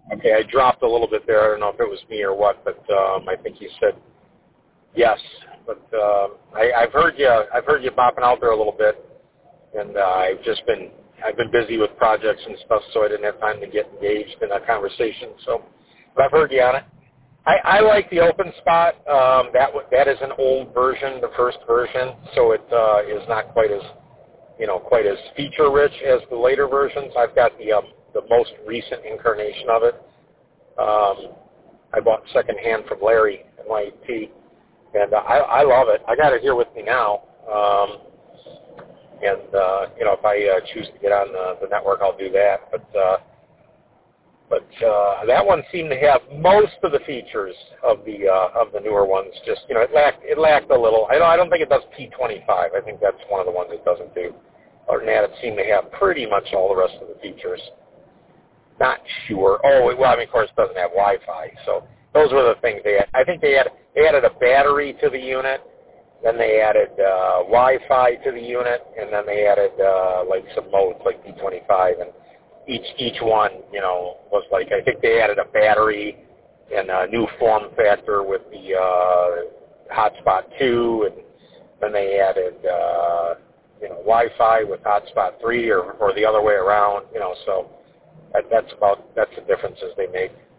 Okay, I dropped a little bit there. I don't know if it was me or what, but I think you said yes. But I've heard you. I've heard you bopping out there a little bit, and I've been busy with projects and stuff, so I didn't have time to get engaged in a conversation. So, but I've heard you on it. I like the open spot. That is an old version, the first version, so it is not quite as feature rich as the later versions. I've got the most recent incarnation of it. I bought secondhand from Larry at YT, and I love it. I got it here with me now. If I choose to get on the network, I'll do that. But that one seemed to have most of the features of the newer ones. Just it lacked a little. I don't think it does P25. I think that's one of the ones it doesn't do. Other than that, it seemed to have pretty much all the rest of the features. Not sure. Oh, well, I mean, of course, it doesn't have Wi-Fi. So those were the things they had. I think they added a battery to the unit. Then they added Wi-Fi to the unit, and then they added like some modes like P25, and each one, was like, I think they added a battery and a new form factor with the Hotspot 2, and then they added Wi-Fi with Hotspot 3, or the other way around. So that's the differences they make.